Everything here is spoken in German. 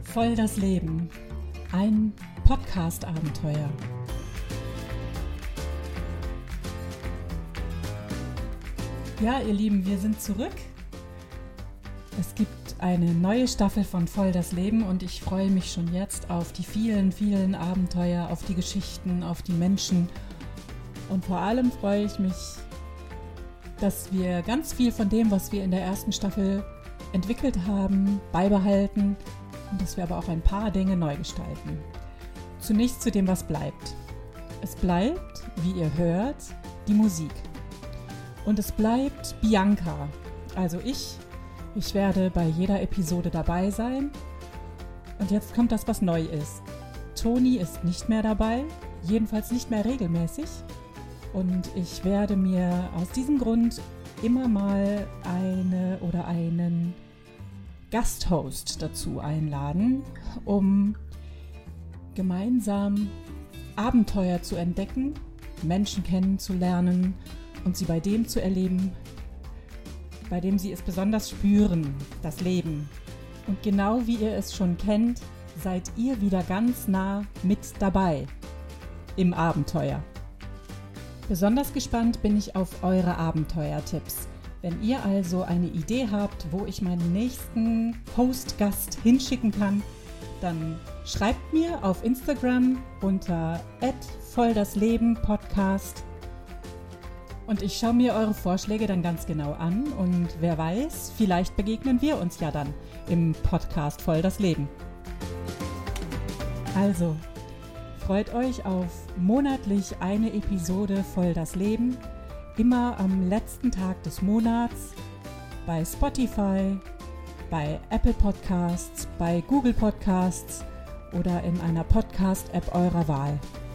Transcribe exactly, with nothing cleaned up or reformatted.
Voll das Leben. Ein Podcast-Abenteuer. Ja, ihr Lieben, wir sind zurück. Es gibt eine neue Staffel von Voll das Leben und ich freue mich schon jetzt auf die vielen, vielen Abenteuer, auf die Geschichten, auf die Menschen. Und vor allem freue ich mich, dass wir ganz viel von dem, was wir in der ersten Staffel entwickelt haben, beibehalten und dass wir aber auch ein paar Dinge neu gestalten. Zunächst zu dem, was bleibt. Es bleibt, wie ihr hört, die Musik. Und es bleibt Bianca, also ich. Ich werde bei jeder Episode dabei sein. Und jetzt kommt das, was neu ist. Toni ist nicht mehr dabei, jedenfalls nicht mehr regelmäßig. Und ich werde mir aus diesem Grund immer mal eine oder einen Gasthost dazu einladen, um gemeinsam Abenteuer zu entdecken, Menschen kennenzulernen und sie bei dem zu erleben, bei dem sie es besonders spüren, das Leben. Und genau wie ihr es schon kennt, seid ihr wieder ganz nah mit dabei im Abenteuer. Besonders gespannt bin ich auf eure Abenteuertipps. Wenn ihr also eine Idee habt, wo ich meinen nächsten Host-Gast hinschicken kann, dann schreibt mir auf Instagram unter at volldaslebenpodcast und ich schaue mir eure Vorschläge dann ganz genau an und wer weiß, vielleicht begegnen wir uns ja dann im Podcast Voll das Leben. Also, freut euch auf monatlich eine Episode Voll das Leben, immer am letzten Tag des Monats, bei Spotify, bei Apple Podcasts, bei Google Podcasts oder in einer Podcast-App eurer Wahl.